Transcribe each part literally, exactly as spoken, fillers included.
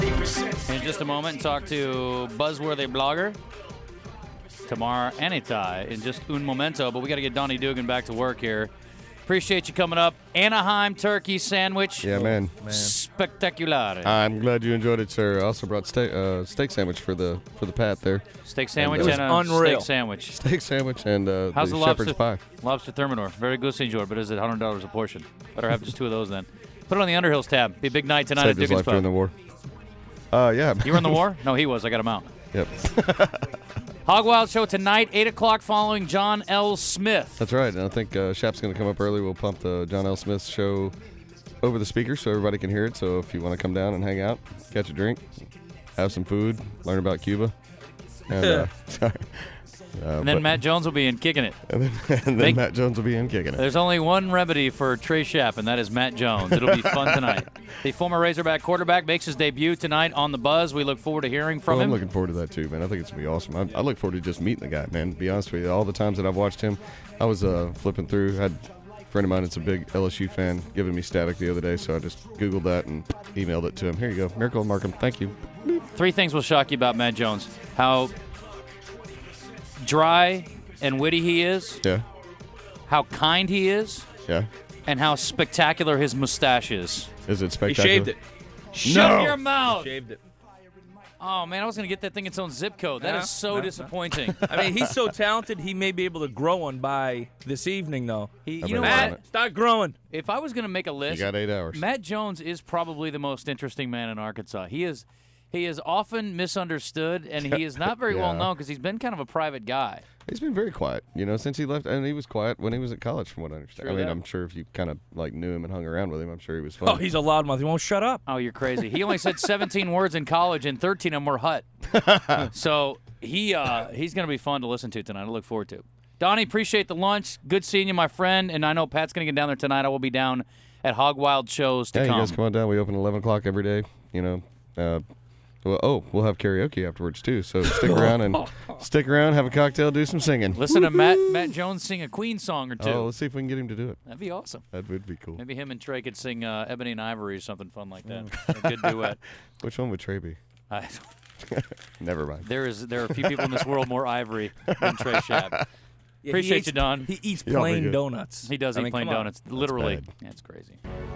In just a moment, talk to Buzzworthy blogger Tamar Anitai in just un momento, but we got to get Donnie Dugan back to work here. Appreciate you coming up. Anaheim turkey sandwich. Yeah, man. man. Spectacular. I'm glad you enjoyed it, sir. I also brought steak uh, steak sandwich for the for the Pat there. Steak sandwich And, and, uh, a unreal. steak sandwich. Steak sandwich and uh, How's the, the, shepherd's lobster? pie. Lobster thermidor. Very good, senor, but is it one hundred dollars a portion? Better have just two of those then. Put it on the Underhills tab. Be a big night tonight Saved at his Dugan's life during the Pub. war. Uh, yeah. You were in the war? No, he was. I got him out. Yep. Hog Wild Show tonight, eight o'clock following John L. Smith. That's right. And I think uh, Shap's going to come up early. We'll pump the John L. Smith show over the speaker so everybody can hear it. So if you want to come down and hang out, catch a drink, have some food, learn about Cuba. And, uh, sorry. Uh, And then but- Matt Jones will be in kicking it. And then, and then Make- Matt Jones will be in kicking it. There's only one remedy for Trey Shapp, and that is Matt Jones. It'll be fun tonight. The former Razorback quarterback makes his debut tonight on the Buzz. We look forward to hearing from Well, I'm him. looking forward to that too, man. I think it's gonna be awesome. I, I look forward to just meeting the guy, man. To be honest with you, all the times that I've watched him, I was uh, flipping through. Had a friend of mine that's a big L S U fan giving me static the other day, so I just Googled that and emailed it to him. Here you go, Miracle of Markham. Thank you. Three things will shock you about Matt Jones: how dry and witty he is, Yeah, how kind he is, yeah. and how spectacular his mustache is. Is it He spectacular? shaved it. Shut your mouth! Shaved it. Oh man, I was gonna get that thing its own zip code. That is No, so no, no. disappointing. I mean, he's so talented, he may be able to grow one by this evening, though. He, I you know bet what? not. Matt, start growing. If I was gonna make a You list, got eight hours. Matt Jones is probably the most interesting man in Arkansas. He is, he is often misunderstood, and he is not very well Yeah. known because he's been kind of a private guy. He's been very quiet, you know, since he left, and he was quiet when he was at college, from what I understand. True I mean, that. I'm sure if you kind of like knew him and hung around with him, I'm sure he was fun. Oh, he's a loudmouth. He won't shut up. Oh, you're crazy. He only said seventeen words in college, and thirteen of them were Hut. So he uh, he's going to be fun to listen to tonight. I look forward to. Donnie, appreciate the lunch. Good seeing you, my friend. And I know Pat's going to get down there tonight. I will be down at Hog Wild shows to Yeah, you come. guys come on down. We open at eleven o'clock every day. You know, uh, well, oh, we'll have karaoke afterwards too. So stick around and stick around, have a cocktail, do some singing. Listen to Matt Matt Jones sing a Queen song or two. Oh, let's see if we can get him to do it. That'd be awesome. That would be cool. Maybe him and Trey could sing uh, Ebony and Ivory or something fun like that. Mm. A good duet. Which one would Trey be? I, Never mind. there is there are a few people in this world more Ivory than Trey Shapp. Yeah, he Appreciate eats- you, Don. He eats Y'all be plain good. donuts. He does I eat mean, plain come on. donuts. Literally. bad. Yeah, it's crazy.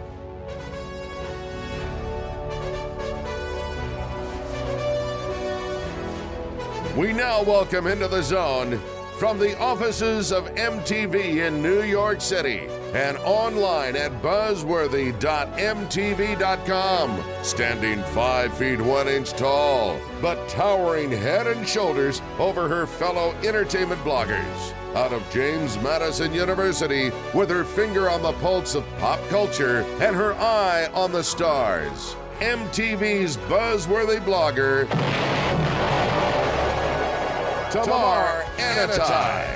We now welcome into the zone from the offices of M T V in New York City and online at buzzworthy dot m t v dot com. Standing five feet one inch tall, but towering head and shoulders over her fellow entertainment bloggers. Out of James Madison University, with her finger on the pulse of pop culture and her eye on the stars, M T V's buzzworthy blogger, Tamar Anitai.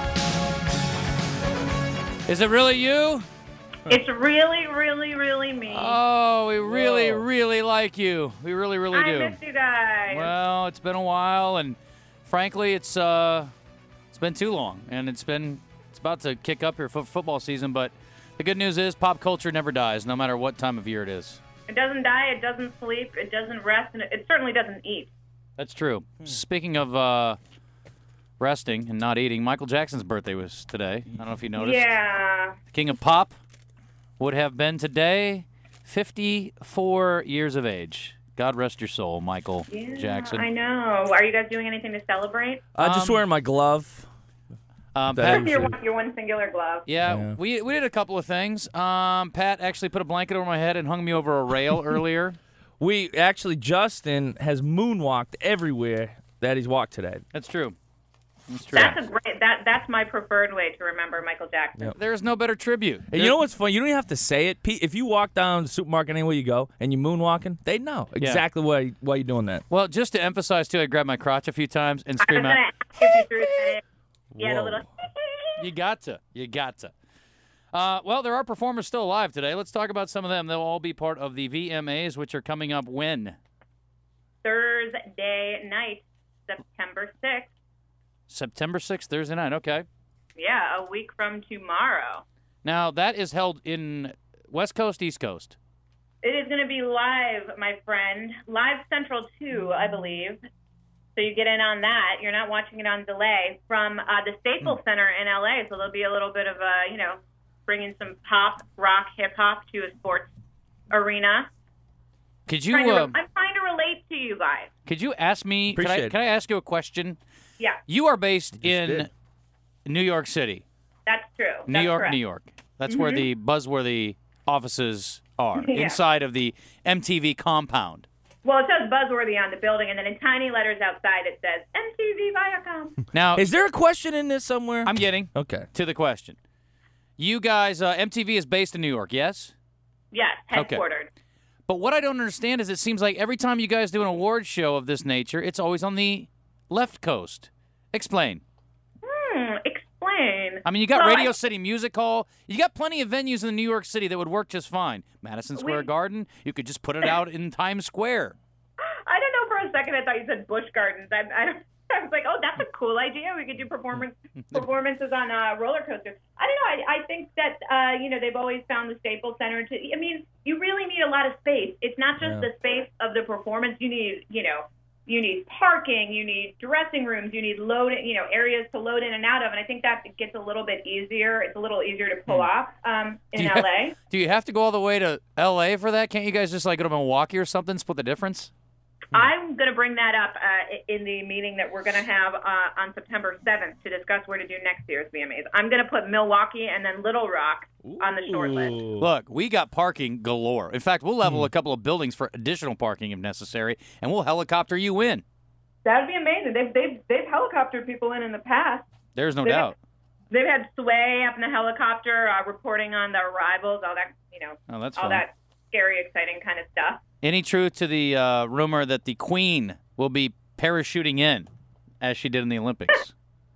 Is it really you? It's really, really, really me. Oh, we really, really like you. We really, really do. I miss you guys. Well, it's been a while, and frankly, it's uh, it's been too long, and it's been it's about to kick up here for football season. But the good news is, pop culture never dies, no matter what time of year it is. It doesn't die, it doesn't sleep, it doesn't rest, and it certainly doesn't eat. That's true. Speaking of uh, resting and not eating, Michael Jackson's birthday was today. I don't know if you noticed. Yeah. The King of Pop would have been today fifty-four years of age. God rest your soul, Michael Yeah, Jackson. I know. Are you guys doing anything to celebrate? I'm just Um, wearing my glove. Um, That Pat, is- Your one, your one singular glove. yeah, Yeah. we we did a couple of things. Um, Pat actually put a blanket over my head and hung me over a rail earlier. We actually, Justin has moonwalked everywhere that he's walked today. That's true. That's true. That's a great. That that's my preferred way to remember Michael Jackson. Yep. There is no better tribute. And you know what's funny? You don't even have to say it. Pete, if you walk down the supermarket anywhere you go and you're moonwalking, they know exactly why, why you're doing that. Well, just to emphasize too, I grabbed my crotch a few times and I was screamed gonna out, ask if you threw that in. You had a Whoa. little. "You got to, you got to." Uh, well, there are performers still alive today. Let's talk about some of them. They'll all be part of the V M As, which are coming up when? Thursday night, September sixth. September sixth, Thursday night. Okay. Yeah, a week from tomorrow. Now, that is held in West Coast, East Coast. It is going to be live, my friend. Live Central two, I believe. So you get in on that. You're not watching it on delay from uh, the Staples Center in L A. So there'll be a little bit of a, you know, bringing some pop, rock, hip hop to a sports arena. Could you? Trying to, Uh, I'm trying to relate to you guys. could you ask me? Could I, Appreciate it. can I ask you a question? Yeah, You are based in did. New York City, that's true. New That's York, correct. New York. That's where the buzzworthy offices are, Yeah. inside of the M T V compound. Well, it says Buzzworthy on the building, and then in tiny letters outside it says M T V Viacom. Now, Is there a question in this somewhere? I'm getting okay. to the question. You guys, uh, M T V is based in New York, yes? Yes, Okay. headquartered. But what I don't understand is it seems like every time you guys do an award show of this nature, it's always on the left coast. Explain. Hmm, explain. I mean, you got Well, Radio I- City Music Hall. You got plenty of venues in New York City that would work just fine. Madison Square We- Garden, you could just put it out in Times Square. I don't know. For a second, I thought you said Busch Gardens. I, I, I was like, oh, that's a cool idea. We could do performance performances on uh, roller coasters. I don't know. I, I think that uh, you know they've always found the Staples Center to. I mean, you really need a lot of space. It's not just Yeah. the space of the performance. You need, you know, you need parking. You need dressing rooms. You need load, you know, areas to load in and out of. And I think that gets a little bit easier. It's a little easier to pull off um, in Do you L A. Do you have to go all the way to L A for that? Can't you guys just like go to Milwaukee or something, split the difference? I'm going to bring that up uh, in the meeting that we're going to have uh, on September seventh to discuss where to do next year's V M As. I'm going to put Milwaukee and then Little Rock on the short list. Look, we got parking galore. In fact, we'll level a couple of buildings for additional parking if necessary, and we'll helicopter you in. That would be amazing. They've, they've, they've helicoptered people in in the past. There's no They've- doubt. They've had Sway up in the helicopter uh, reporting on the arrivals, all that, you know, Oh, that's all fun. that scary, exciting kind of stuff. Any truth to the uh, rumor that the Queen will be parachuting in, as she did in the Olympics?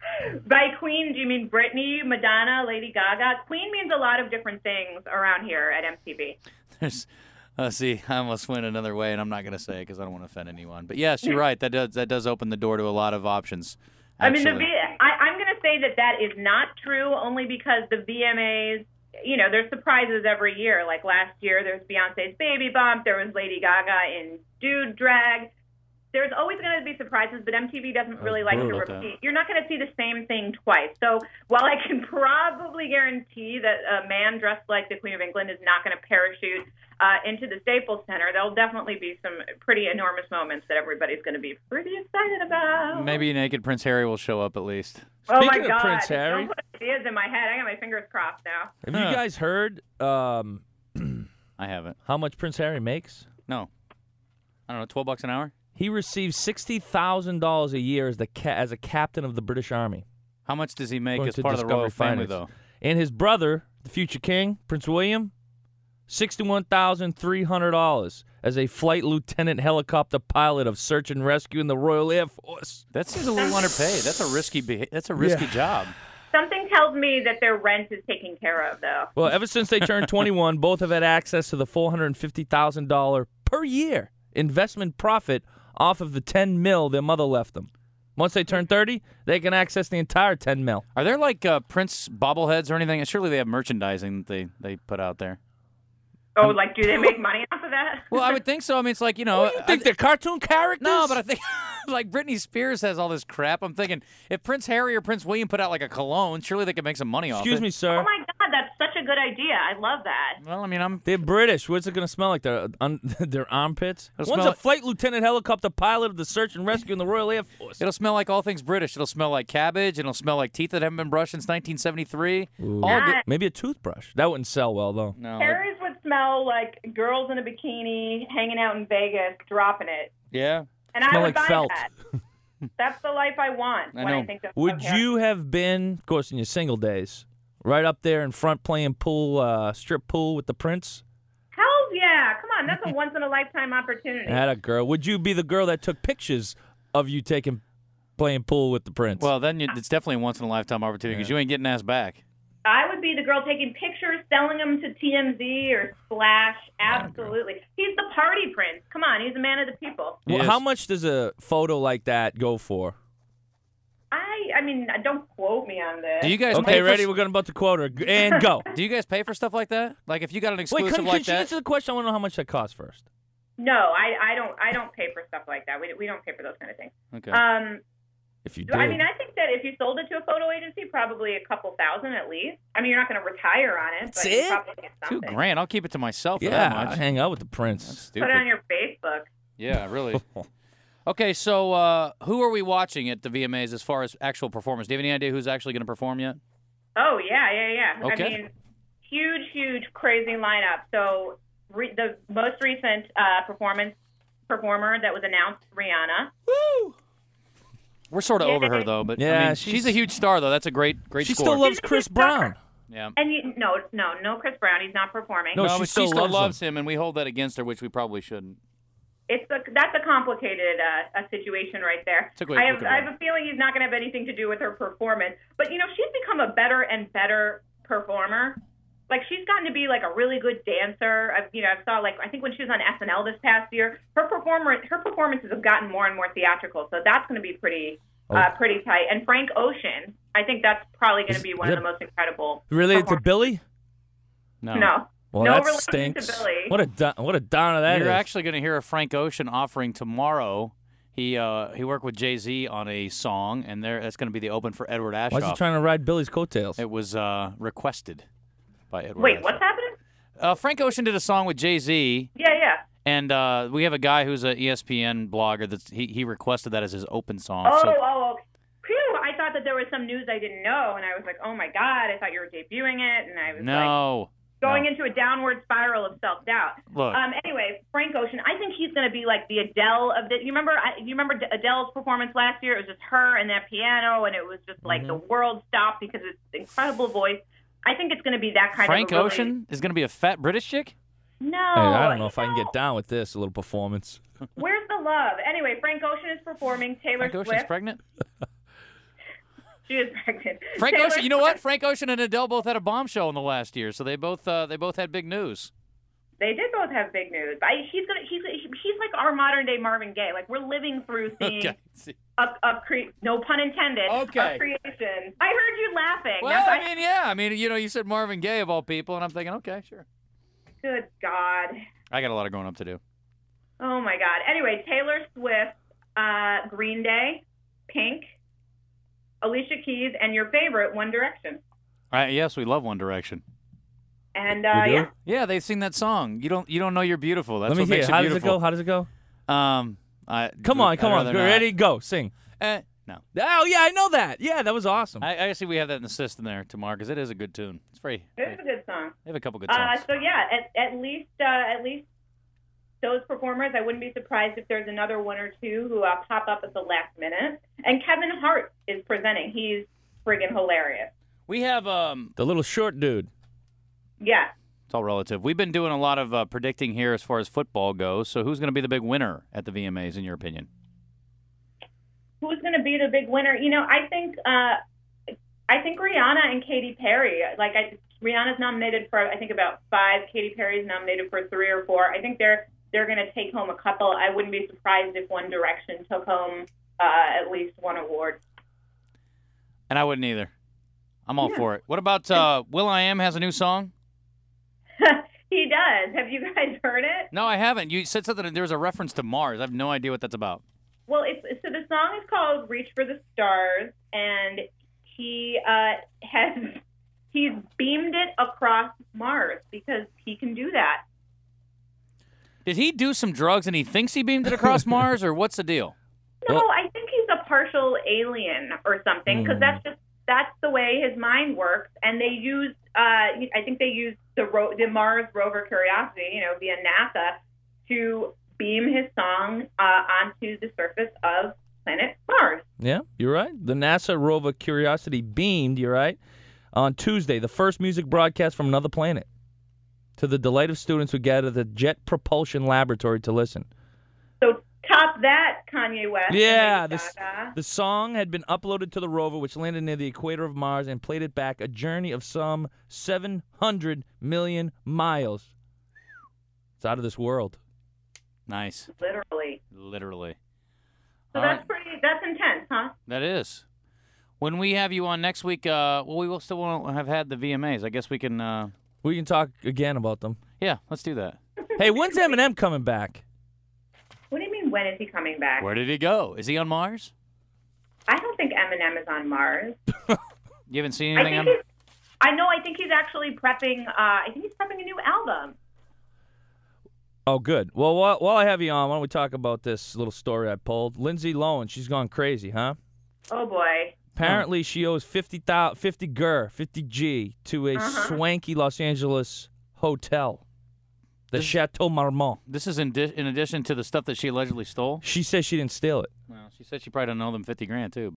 By Queen, do you mean Britney, Madonna, Lady Gaga? Queen means a lot of different things around here at M T V. There's, uh, see, I almost went another way, and I'm not going to say it because I don't want to offend anyone. But yes, you're right. That does that does open the door to a lot of options. I mean, the actually. v- I, I'm going to say that that is not true only because the V M As, you know, there's surprises every year. Like last year, there's Beyonce's Baby Bump. There was Lady Gaga in Dude Drag. There's always going to be surprises, but M T V doesn't really like to brutal. repeat. You're not going to see the same thing twice. So while I can probably guarantee that a man dressed like the Queen of England is not going to parachute uh, into the Staples Center, there'll definitely be some pretty enormous moments that everybody's going to be pretty excited about. Maybe naked Prince Harry will show up at least. Oh my Speaking of God! Prince Harry- Don't put ideas in my head. I got my fingers crossed now. Have Huh. you guys heard um, I haven't. how much Prince Harry makes? No. I don't know, twelve bucks an hour? He receives sixty thousand dollars a year as the ca- as a captain of the British Army. How much does he make According as to part of the Discovery royal family, Finance. though? And his brother, the future king, Prince William, sixty-one thousand three hundred dollars as a flight lieutenant helicopter pilot of search and rescue in the Royal Air Force. That seems a little underpaid. That's a risky. Beha- that's a risky job. Something tells me that their rent is taken care of, though. Well, ever since they turned twenty-one, both have had access to the four hundred fifty thousand dollars per year investment profit off of the ten mil their mother left them. Once they turn thirty, they can access the entire ten mil. Are there like uh, Prince bobbleheads or anything? Surely they have merchandising that they, they put out there. Oh, like, do they make money off of that? Well, I would think so. I mean, it's like, you know. You think they're cartoon characters? No, but I think like Britney Spears has all this crap. I'm thinking if Prince Harry or Prince William put out like a cologne, surely they could make some money off it. Excuse me, sir. Oh my God, that's such a good idea. I love that. Well, I mean, I'm. They're British. What's it going to smell like? Their, un, their armpits? It'll One's smell a flight lieutenant helicopter pilot of the search and rescue in the Royal Air Force. It'll smell like all things British. It'll smell like cabbage, and it'll smell like teeth that haven't been brushed since nineteen seventy-three. Ooh. All good. Maybe a toothbrush. That wouldn't sell well, though. No. Harry's would smell like girls in a bikini hanging out in Vegas, dropping it. Yeah. And Smell I would like buy felt. that. That's the life I want I when I know. think of Would of Harry. you have been, of course, in your single days, right up there in front playing pool, uh, strip pool with the prince? Hell yeah. Come on. That's a once in a lifetime opportunity. Had a girl. Would you be the girl that took pictures of you taking playing pool with the prince? Well, then you, it's definitely a once in a lifetime opportunity because you ain't getting asked back. I would be the girl taking pictures, selling them to T M Z or Splash. Absolutely. He's the party prince. Come on. He's a man of the people. Well, Yes. how much does a photo like that go for? I, I mean, don't quote me on this. Do you guys Okay, pay ready? For, We're going about to quote her. And go. do you guys pay for stuff like that? Like if you got an Wait, exclusive can, like can she that? answer the question? I want to know how much that costs first. No, I, I don't. I don't pay for stuff like that. We we don't pay for those kind of things. Okay. Um, If you do- did. I mean, I think that if you sold it to a photo agency, probably a couple thousand at least. I mean, you're not going to retire on it, That's but you it? probably get Two something. grand. I'll keep it to myself. For yeah, that I much. hang out with the prince. That's Put stupid. it on your Facebook. Yeah, really. Okay, so uh, who are we watching at the V M As as far as actual performance? Do you have any idea who's actually going to perform yet? Oh yeah, yeah, yeah. Okay. I mean, huge, huge, crazy lineup. So re- the most recent uh, performance performer that was announced, Rihanna. Woo! We're sort of Yeah. over her though, but Yeah, I mean, she's- she's a huge star though. That's a great, great She score. still loves She's a Chris good star. Brown. yeah. And you, no, no, no, Chris Brown. He's not performing. No, No, she but still she still loves loves him, and we hold that against her, which we probably shouldn't. It's a that's a complicated uh, a situation right there. It's a great I have look at I her. have a feeling he's not going to have anything to do with her performance. But you know, she's become a better and better performer. Like she's gotten to be like a really good dancer. I've you know I saw like I think when she was on S N L this past year, her performer her performances have gotten more and more theatrical. So that's going to be pretty uh, pretty tight. And Frank Ocean, I think that's probably going to be one is of that the most incredible. Related to perform- Billy? No. No. Well, No that relation stinks. to Billy. What a do- what a downer that You're is. actually going to hear a Frank Ocean offering tomorrow. He uh, he worked with Jay-Z on a song, and there that's going to be the open for Edward Ashoff. Why is he trying to ride Billy's coattails? It was uh, requested by Edward Wait, Ashoff. what's happening? Uh, Frank Ocean did a song with Jay-Z, Yeah, yeah. and uh, we have a guy who's an E S P N blogger that's he, he requested that as his open song. Oh, So oh, okay. Phew, I thought that there was some news I didn't know, and I was like, oh my God, I thought you were debuting it, and I was like no, going no. into a downward spiral of self-doubt. Look. Um, anyway, Frank Ocean, I think he's going to be like the Adele of the, you remember, I, you remember Adele's performance last year? It was just her and that piano, and it was just like the world stopped because it's an incredible voice. I think it's going to be that kind Frank of a really, Ocean is going to be a fat British chick? No. Hey, I don't know if I can no. get down with this, a little performance. Where's the love? Anyway, Frank Ocean is performing. Taylor Frank Ocean's Swift. pregnant? She is pregnant. Frank Taylor Ocean, you know what? Swift- Frank Ocean and Adele both had a bombshell in the last year, so they both uh, they both had big news. They did both have big news. I, he's gonna. He's he's like our modern day Marvin Gaye. Like we're living through seeing Okay. See- a, a cre- no pun intended. Okay. A creation. I heard you laughing. Well, Now, I mean, yeah. I mean, you know, you said Marvin Gaye of all people, and I'm thinking, okay, sure. good God. I got a lot of growing up to do. Oh my God. Anyway, Taylor Swift, uh, Green Day, Pink, Alicia Keys, and your favorite, One Direction. All right, yes, we love One Direction. And uh, We do? yeah, Yeah, they sing that song. You don't you don't know you're beautiful. That's Let me what hear. makes How it does it beautiful. go? How does it go? Um, I, Come on, I'd come on. rather Get not. ready, go. Sing. Eh, no. Oh, yeah, I know that. Yeah, that was awesome. I, I see we have that in the system there tomorrow because it is a good tune. It's very. very it's a good song. they have a couple good Uh, songs. so yeah, at, at least uh, at least those performers. I wouldn't be surprised if there's another one or two who uh, pop up at the last minute. And Kevin Hart is presenting. He's friggin' hilarious. We have um, The little short dude. Yeah. it's all relative. We've been doing a lot of uh, predicting here as far as football goes. So who's going to be the big winner at the V M As in your opinion? Who's going to be the big winner? You know, I think uh, I think Rihanna and Katy Perry. Like, I, Rihanna's nominated for I think about five. Katy Perry's nominated for three or four. I think they're they're going to take home a couple. I wouldn't be surprised if One Direction took home uh, at least one award. And I wouldn't either. I'm all Yeah. for it. What about uh, Will I Am has a new song? He does. Have you guys heard it? No, I haven't. You said something. There was a reference to Mars. I have no idea what that's about. Well, it's, so the song is called "Reach for the Stars," and he uh, has he's beamed it across Mars because he can do that. Did he do some drugs and he thinks he beamed it across Mars, or what's the deal? No, Well- I think he's a partial alien or something because Hmm. that's just that's the way his mind works. And they used, uh, I think they used the ro- the Mars rover Curiosity, you know, via NASA, to beam his song uh, onto the surface of planet Mars. Yeah, you're right. The NASA rover Curiosity beamed, you're right, on Tuesday, the first music broadcast from another planet, to the delight of students who gathered at the Jet Propulsion Laboratory to listen. So top that, Kanye West. and Yeah, Lady this, Gaga. the song had been uploaded to the rover, which landed near the equator of Mars and played it back a journey of some seven hundred million miles. It's out of this world. Nice. Literally. Literally. So All that's right. pretty. That's intense, huh? That is. When we have you on next week, uh, well, we will still won't have had the V M As. I guess we can. Uh, We can talk again about them. yeah, let's do that. Hey, when's Eminem coming back? What do you mean, when is he coming back? Where did he go? Is he on Mars? I don't think Eminem is on Mars. You haven't seen I anything think on? he's, I know, I think he's actually prepping, uh, I think he's prepping a new album. Oh, good. Well, while, while I have you on, why don't we talk about this little story I pulled? Lindsay Lohan, she's gone crazy, huh? Oh, boy. Apparently, she owes fifty thousand, fifty G, fifty G to a Uh-huh. swanky Los Angeles hotel, the This- Chateau Marmont. This is in, di- in addition to the stuff that she allegedly stole. She says she didn't steal it. Well, she said she probably don't owe them fifty grand too.